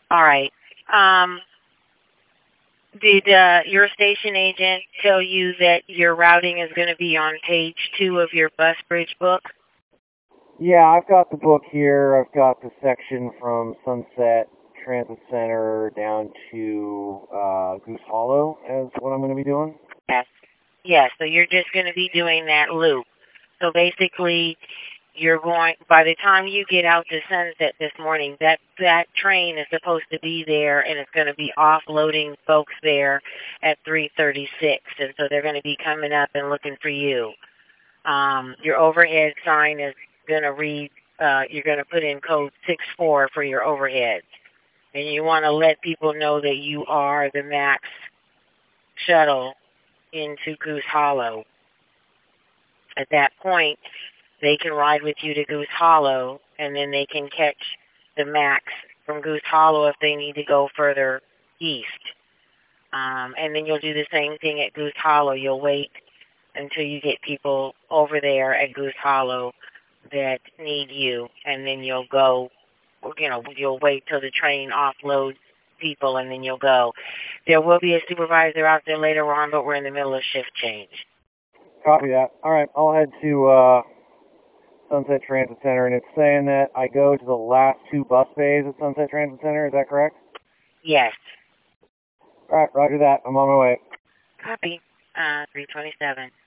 All right. Um, did your station agent tell you that your routing is going to be on page 2 of your bus bridge book? Yeah, I've got the book here. I've got the section from Sunset Transit Center down to Goose Hollow as what I'm going to be doing. Yes. Yes, so you're just going to be doing that loop. So basically, you're going, by the time you get out to Sunset this morning, that train is supposed to be there, and it's going to be offloading folks there at 3:36, and so they're going to be coming up and looking for you. Your overhead sign is going to read, you're going to put in code 64 for your overhead, and you want to let people know that you are the MAX shuttle into Goose Hollow. At that point, they can ride with you to Goose Hollow, and then they can catch the MAX from Goose Hollow if they need to go further east. And then you'll do the same thing at Goose Hollow. You'll wait until you get people over there at Goose Hollow that need you, and then you'll go, you'll wait till the train offloads people, and then you'll go. There will be a supervisor out there later on, but we're in the middle of shift change. Copy that. All right, I'll head to Sunset Transit Center, and it's saying that I go to the last two bus bays at Sunset Transit Center. Is that correct? Yes. All right, roger that. I'm on my way. Copy. 327.